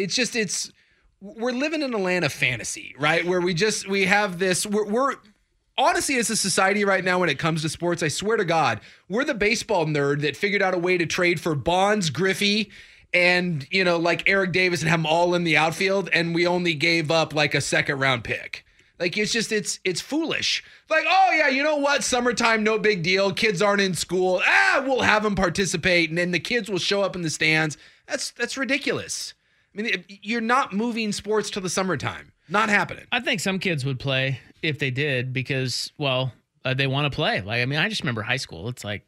S9: we're living in a land of fantasy, right? Where we have this, we're honestly, as a society right now, when it comes to sports, I swear to God, we're the baseball nerd that figured out a way to trade for Bonds, Griffey, and, like Eric Davis and have them all in the outfield. And we only gave up like a second round pick. Like, it's foolish. Like, oh yeah, you know what? Summertime, no big deal. Kids aren't in school. We'll have them participate. And then the kids will show up in the stands. That's ridiculous. I mean, you're not moving sports to the summertime. Not happening.
S8: I think some kids would play if they did because, well, they want to play. Like, I mean, I just remember high school. It's like,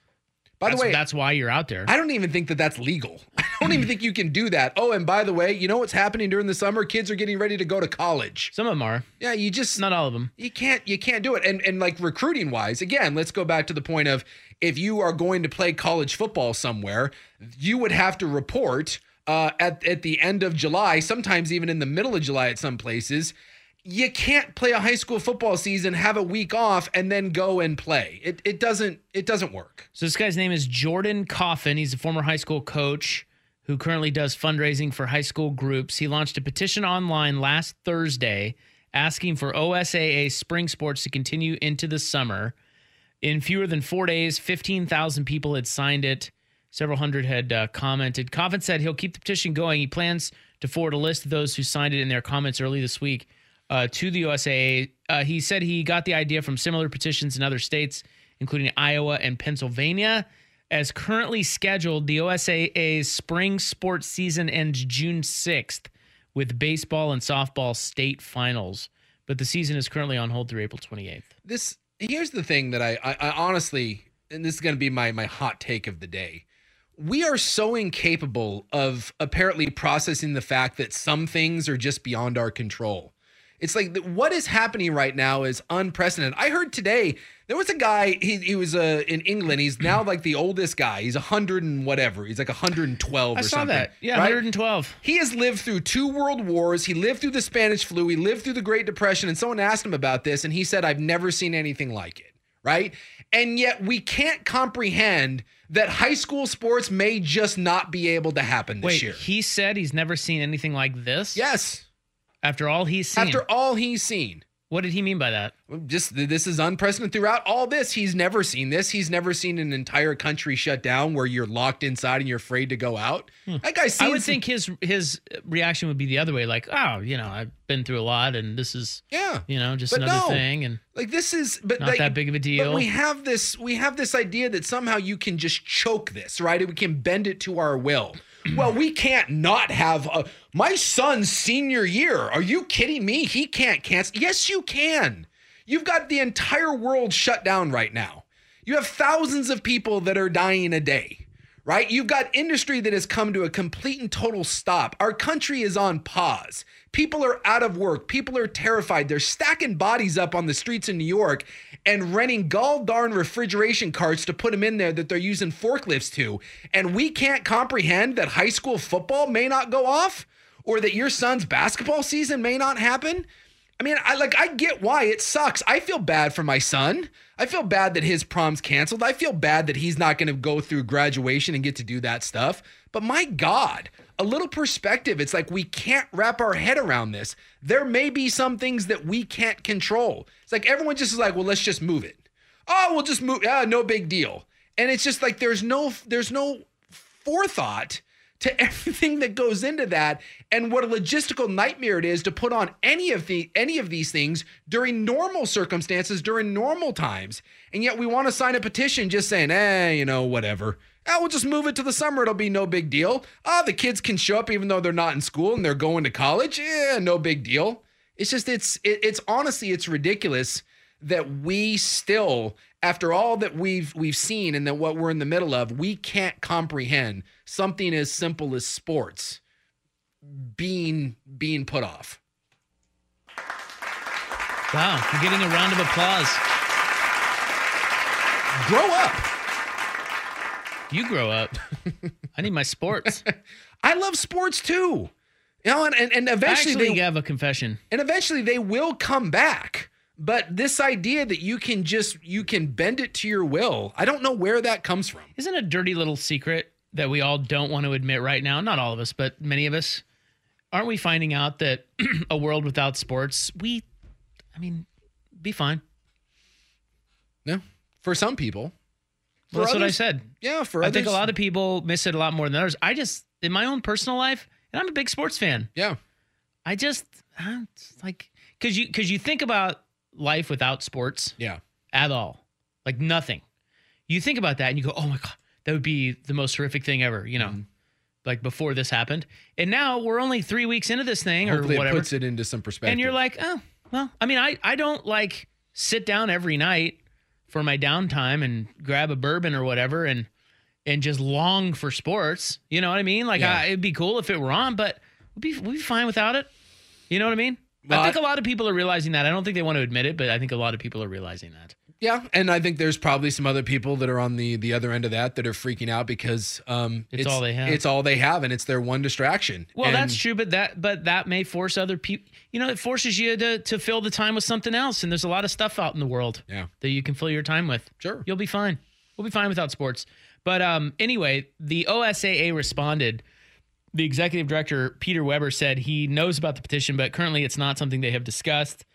S9: by the way,
S8: that's why you're out there.
S9: I don't even think that that's legal. I don't even think you can do that. Oh, and by the way, you know what's happening during the summer? Kids are getting ready to go to college.
S8: Some of them are.
S9: Yeah,
S8: not all of them.
S9: You can't do it. And like recruiting wise, again, let's go back to the point of if you are going to play college football somewhere, you would have to report at the end of July, sometimes even in the middle of July at some places. You can't play a high school football season, have a week off, and then go and play. It doesn't work.
S8: So this guy's name is Jordan Coffin. He's a former high school coach who currently does fundraising for high school groups. He launched a petition online last Thursday asking for OSAA spring sports to continue into the summer. In fewer than 4 days, 15,000 people had signed it. Several hundred had commented. Coffin said he'll keep the petition going. He plans to forward a list of those who signed it in their comments early this week to the OSAA. He said he got the idea from similar petitions in other states, including Iowa and Pennsylvania. As currently scheduled, the OSAA's spring sports season ends June 6th with baseball and softball state finals. But the season is currently on hold through April 28th.
S9: Here's the thing that I honestly, and this is going to be my hot take of the day. We are so incapable of apparently processing the fact that some things are just beyond our control. It's like what is happening right now is unprecedented. I heard today there was a guy, he was in England. He's now like the oldest guy. He's 100 and whatever. He's like 112 or something.
S8: I saw that. Yeah,
S9: right?
S8: 112.
S9: He has lived through 2 world wars. He lived through the Spanish flu. He lived through the Great Depression. And someone asked him about this, and he said, I've never seen anything like it. Right? And yet we can't comprehend that high school sports may just not be able to happen this year.
S8: He said he's never seen anything like this?
S9: Yes.
S8: After all he's seen?
S9: After all he's seen.
S8: What did he mean by that?
S9: Just this is unprecedented throughout all this. He's never seen this. He's never seen an entire country shut down where you're locked inside and you're afraid to go out. That guy's seen.
S8: I would think his reaction would be the other way, like, oh, I've been through a lot, and this is, just
S9: but
S8: another thing, and
S9: like this is, but
S8: not that big of a deal.
S9: But we have this idea that somehow you can just choke this, right? We can bend it to our will. Well, we can't not have my son's senior year. Are you kidding me? He can't cancel. Yes, you can. You've got the entire world shut down right now. You have thousands of people that are dying a day, right? You've got industry that has come to a complete and total stop. Our country is on pause. People are out of work. People are terrified. They're stacking bodies up on the streets in New York and renting gall darn refrigeration carts to put them in there that they're using forklifts to. And we can't comprehend that high school football may not go off or that your son's basketball season may not happen. I mean, I get why it sucks. I feel bad for my son. I feel bad that his prom's canceled. I feel bad that he's not going to go through graduation and get to do that stuff. But my God, a little perspective. It's like we can't wrap our head around this. There may be some things that we can't control. It's like everyone just is like, well, let's just move it. Oh, we'll just move. No big deal. And it's just like there's no forethought to everything that goes into that and what a logistical nightmare it is to put on any of these things during normal circumstances, during normal times. And yet we want to sign a petition just saying, whatever. We'll just move it to the summer. It'll be no big deal. The kids can show up even though they're not in school and they're going to college. Yeah, no big deal. It's just, it's honestly, it's ridiculous that we still, after all that we've seen and that what we're in the middle of, we can't comprehend something as simple as sports being put off.
S8: Wow, you're getting a round of applause.
S9: Grow up.
S8: You grow up. I need my sports.
S9: I love sports too. You know, and eventually
S8: they have a confession.
S9: And eventually they will come back. But this idea that you can bend it to your will, I don't know where that comes from.
S8: Isn't a dirty little secret that we all don't want to admit right now? Not all of us, but many of us. Aren't we finding out that a world without sports, be fine.
S9: No, for some people.
S8: Well, that's others, what I said.
S9: Yeah, for
S8: I
S9: others.
S8: think a lot of people miss it a lot more than others. I just, in my own personal life, and I'm a big sports fan.
S9: Yeah.
S8: It's like, because you think about life without sports.
S9: Yeah.
S8: At all. Like nothing. You think about that and you go, oh my God, that would be the most horrific thing ever, you know, like before this happened. And now we're only 3 weeks into this thing.
S9: Hopefully
S8: or whatever.
S9: It puts it into some perspective.
S8: And you're like, oh, well, I mean, I don't like sit down every night for my downtime and grab a bourbon or whatever and just long for sports. You know what I mean? Like it'd be cool if it were on, but we'd be fine without it. You know what I mean? Well, I think a lot of people are realizing that. I don't think they want to admit it, but I think a lot of people are realizing that.
S9: Yeah, and I think there's probably some other people that are on the other end of that are freaking out because
S8: it's all they have.
S9: It's all they have, and it's their one distraction.
S8: Well, that's true, but that may force other people. You know, it forces you to fill the time with something else, and there's a lot of stuff out in the world that you can fill your time with.
S9: Sure,
S8: you'll be fine. We'll be fine without sports. But anyway, the OSAA responded. The executive director, Peter Weber, said he knows about the petition, but currently it's not something they have discussed.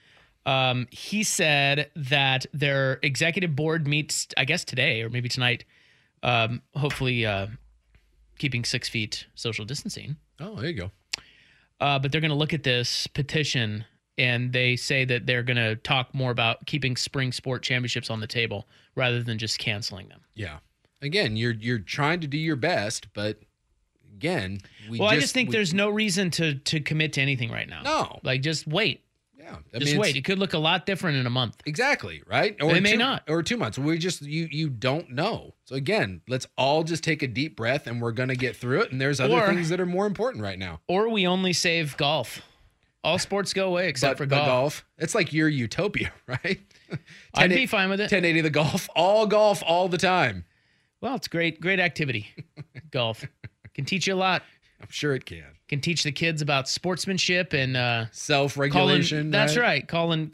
S8: He said that their executive board meets, I guess, today or maybe tonight, hopefully keeping 6 feet social distancing.
S9: Oh, there you go.
S8: But they're going to look at this petition, and they say that they're going to talk more about keeping spring sport championships on the table rather than just canceling them.
S9: Yeah. Again, you're trying to do your best, but again,
S8: I just think there's no reason to commit to anything right now.
S9: No.
S8: Like, just wait.
S9: Yeah.
S8: Just wait. It could look a lot different in a month.
S9: Exactly, right? Or
S8: it may not.
S9: Or 2 months. We just, you don't know. So again, let's all just take a deep breath and we're going to get through it. And there's other things that are more important right now.
S8: Or we only save golf. All sports go away except for golf.
S9: It's like your utopia, right?
S8: I'd be fine with it.
S9: 1080 the golf all the time.
S8: Well, it's great activity. Golf can teach you a lot.
S9: I'm sure it can.
S8: Can teach the kids about sportsmanship and
S9: self-regulation.
S8: That's right. Calling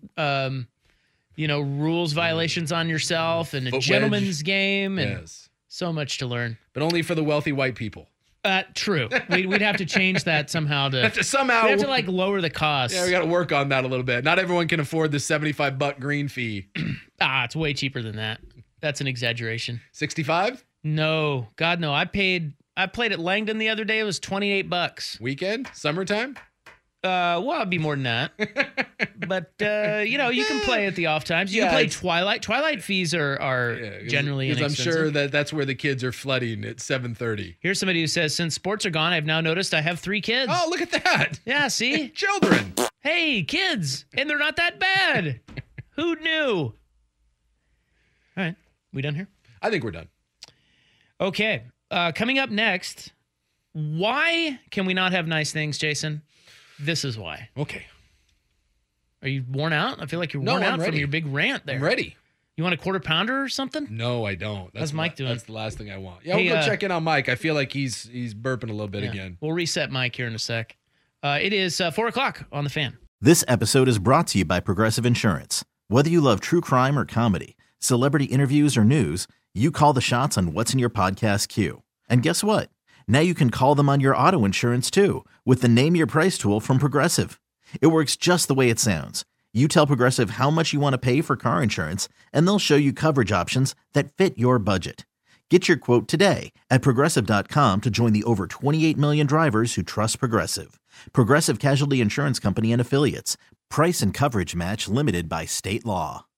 S8: rules violations on yourself and a gentleman's game and so much to learn.
S9: But only for the wealthy white people.
S8: True. We'd have to change that somehow to
S9: somehow.
S8: We have to like lower the cost.
S9: Yeah, we got to work on that a little bit. Not everyone can afford the $75 green fee.
S8: It's way cheaper than that. That's an exaggeration.
S9: 65?
S8: No, God no. I played at Langdon the other day. It was $28.
S9: Weekend? Summertime?
S8: Well, it'd be more than that. But you can play at the off times. You can play Twilight. Twilight fees are generally inexpensive.
S9: I'm sure that's where the kids are flooding at 7:30.
S8: Here's somebody who says, since sports are gone, I've now noticed I have 3 kids.
S9: Oh, look at that.
S8: Yeah, see?
S9: Children.
S8: Hey, kids. And they're not that bad. Who knew? All right. We done here?
S9: I think we're done.
S8: Okay. Coming up next, why can we not have nice things, Jason? This is why.
S9: Okay.
S8: Are you worn out? I feel like you're worn out from your big rant there.
S9: I'm ready.
S8: You want a quarter pounder or something?
S9: No, I don't.
S8: How's Mike doing?
S9: That's the last thing I want. Yeah, we'll go check in on Mike. I feel like he's burping a little bit again.
S8: We'll reset Mike here in a sec. It is 4 o'clock on the Fan.
S11: This episode is brought to you by Progressive Insurance. Whether you love true crime or comedy, celebrity interviews or news, you call the shots on what's in your podcast queue. And guess what? Now you can call them on your auto insurance too with the Name Your Price tool from Progressive. It works just the way it sounds. You tell Progressive how much you want to pay for car insurance, and they'll show you coverage options that fit your budget. Get your quote today at Progressive.com to join the over 28 million drivers who trust Progressive. Progressive Casualty Insurance Company and Affiliates. Price and coverage match limited by state law.